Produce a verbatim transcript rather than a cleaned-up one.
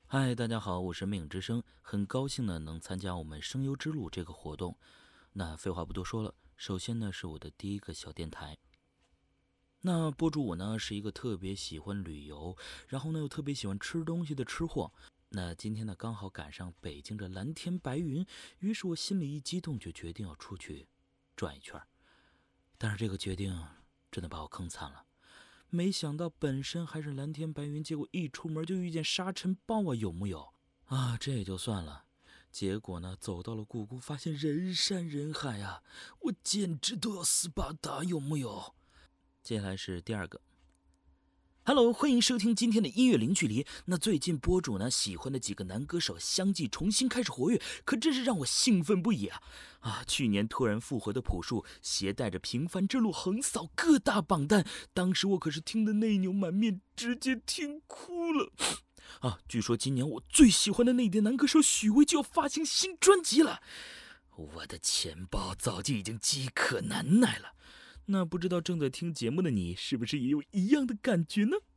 嗨，大家好，我是魅影之声，很高兴呢能参加我们声优之路这个活动。那废话不多说了，首先呢是我的第一个小电台。那播主我呢是一个特别喜欢旅游，然后呢又特别喜欢吃东西的吃货。那今天呢刚好赶上北京这蓝天白云，于是我心里一激动，就决定要出去转一圈。但是这个决定真的把我坑惨了。没想到本身还是蓝天白云，结果一出门就遇见沙尘暴啊，有木有？啊，这也就算了。结果呢，走到了故宫，发现人山人海啊，我简直都要斯巴达，有木有？接下来是第二个。Hello， 欢迎收听今天的音乐零距离。那最近播主呢喜欢的几个男歌手相继重新开始活跃，可真是让我兴奋不已啊！啊，去年突然复活的朴树，携带着《平凡之路》横扫各大榜单，当时我可是听得泪流满面，直接听哭了。啊，据说今年我最喜欢的内地男歌手许巍就要发行新专辑了，我的钱包早就已经饥渴难耐了。那不知道正在听节目的你，是不是也有一样的感觉呢？